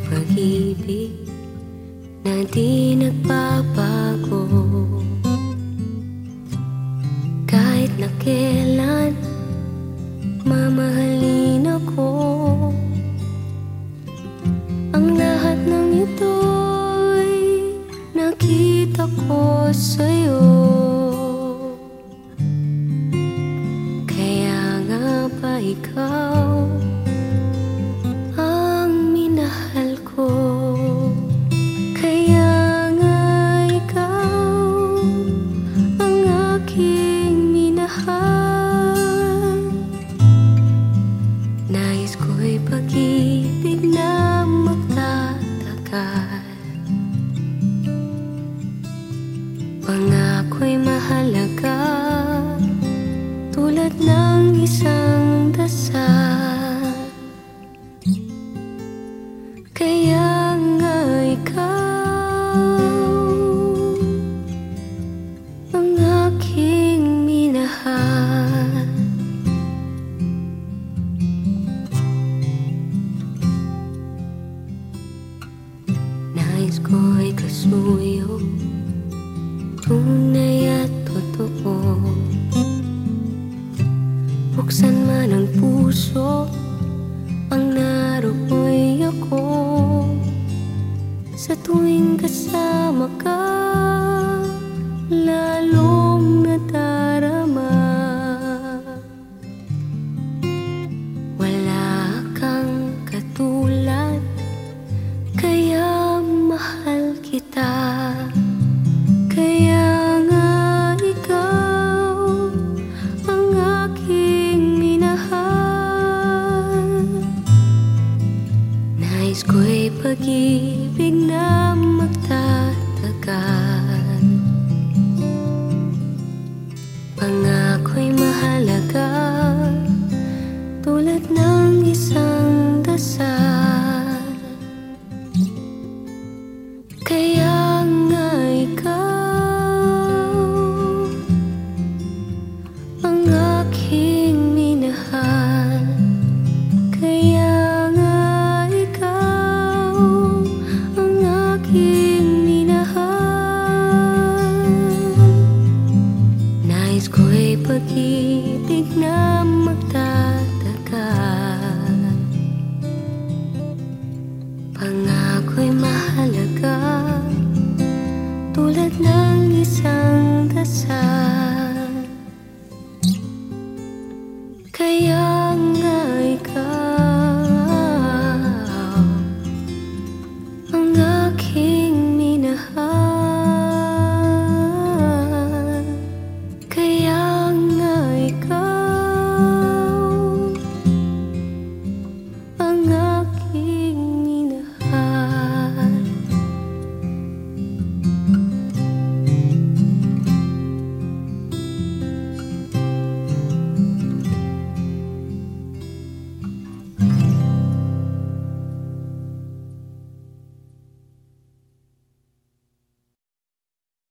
pag-ibig na di nagbabago. Kahit na kailan mamahalin ako, ang lahat ng ito'y nakita ko sa'yo. Kaya nga ba ikaw ang minahal ko? Kaya nga ikaw ang aking minahal. Nais ko'y pag-ibig na magtatagal, pangako'y mahalaga tulad ng isang dasal. Kaya nga ikaw ang aking minahal. Nais ko'y kasuyo, tunay at totoo. Buksan man ang puso, ang naroo'y ako. Sa tuwing kasama ka, lalong nadarama. Wala kang katulad, kaya mahal kita. Kaya nga ikaw ang aking minahal. Nais ko'y pag-ibig na magtatagal, pangako'y mahalaga tulad ng isang dasal. Kaya nga ikaw ang aking minahal. Kaya nga ikaw ang aking minahal. Nais ko'y pag-ibig na magtatagal, pangako'y mahalaga tulad ng isang dasal.